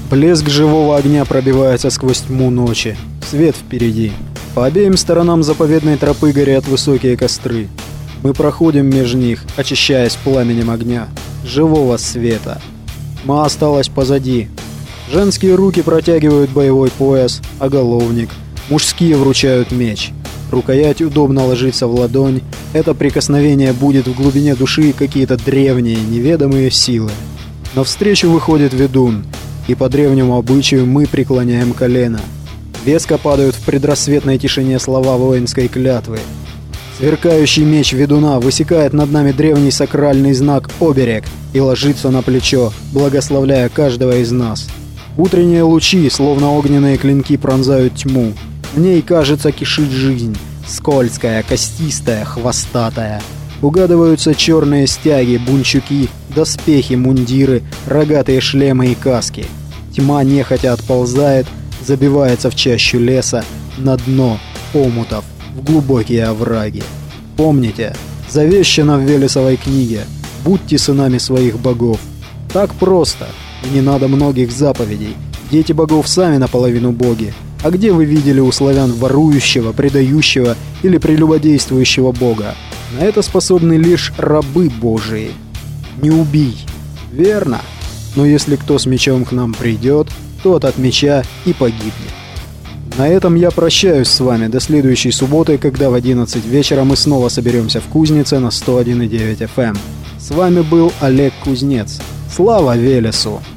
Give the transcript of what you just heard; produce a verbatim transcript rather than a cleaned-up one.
Блеск живого огня пробивается сквозь тьму ночи. Свет впереди. По обеим сторонам заповедной тропы горят высокие костры. Мы проходим между них, очищаясь пламенем огня. Живого света. Тьма осталась позади. Женские руки протягивают боевой пояс, оголовник. Мужские вручают меч. Рукоять удобно ложится в ладонь. Это прикосновение будет в глубине души какие-то древние, неведомые силы. Навстречу выходит ведун, и по древнему обычаю мы преклоняем колено. Веско падают в предрассветной тишине слова воинской клятвы. Сверкающий меч ведуна высекает над нами древний сакральный знак «Оберег» и ложится на плечо, благословляя каждого из нас. Утренние лучи, словно огненные клинки, пронзают тьму. В ней, кажется, кишит жизнь. Скользкая, костистая, хвостатая. Угадываются черные стяги, бунчуки, доспехи, мундиры, рогатые шлемы и каски. Тьма нехотя отползает, забивается в чащу леса, на дно омутов, в глубокие овраги. Помните, завещано в Велесовой книге: будьте сынами своих богов. Так просто, и не надо многих заповедей. Дети богов сами наполовину боги. А где вы видели у славян ворующего, предающего или прелюбодействующего бога? На это способны лишь рабы божии. Не убий. Верно. Но если кто с мечом к нам придет, тот от меча и погибнет. На этом я прощаюсь с вами до следующей субботы, когда в одиннадцать вечера мы снова соберемся в Кузнице на сто один и девять эф эм. С вами был Олег Кузнец. Слава Велесу!